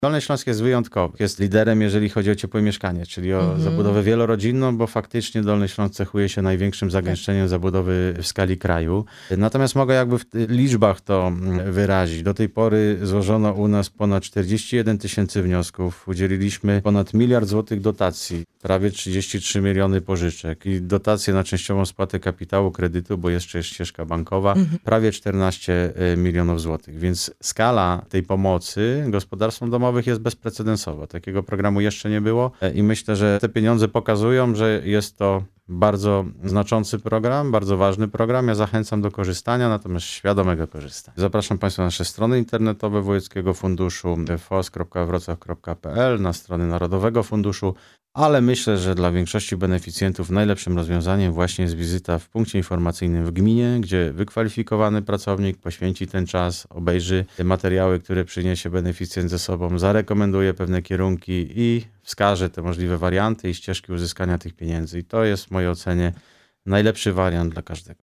Dolny Śląsk jest wyjątkowy. Jest liderem, jeżeli chodzi o ciepłe mieszkanie, czyli o zabudowę wielorodzinną, bo faktycznie Dolny Śląsk cechuje się największym zagęszczeniem zabudowy w skali kraju. Natomiast mogę jakby w liczbach to wyrazić. Do tej pory złożono u nas ponad 41 tysięcy wniosków. Udzieliliśmy ponad 1 miliard złotych dotacji, prawie 33 miliony pożyczek i dotacje na częściową spłatę kapitału kredytu, bo jeszcze jest ścieżka bankowa, prawie 14 milionów złotych. Więc skala tej pomocy gospodarstwom domowym jest bezprecedensowa. Takiego programu jeszcze nie było i myślę, że te pieniądze pokazują, że jest to bardzo znaczący program, bardzo ważny program. Ja zachęcam do korzystania, natomiast świadomego korzystania. Zapraszam Państwa na nasze strony internetowe Wojewódzkiego Funduszu fos.wrocław.pl, na strony Narodowego Funduszu, ale myślę, że dla większości beneficjentów najlepszym rozwiązaniem właśnie jest wizyta w punkcie informacyjnym w gminie, gdzie wykwalifikowany pracownik poświęci ten czas, obejrzy materiały, które przyniesie beneficjent ze sobą, zarekomenduje pewne kierunki i wskaże te możliwe warianty i ścieżki uzyskania tych pieniędzy. I to jest w mojej ocenie najlepszy wariant dla każdego.